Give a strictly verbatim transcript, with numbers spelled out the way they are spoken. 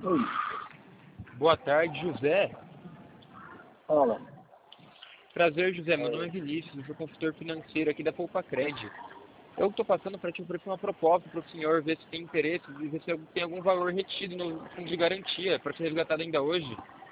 Oi, Boa tarde, José. fala. Prazer, José. Meu nome é Vinícius, eu sou consultor financeiro aqui da Poupacred. Eu estou passando para te oferecer uma proposta para o senhor, ver se tem interesse e ver se tem algum valor retido no fundo de garantia para ser resgatado ainda hoje.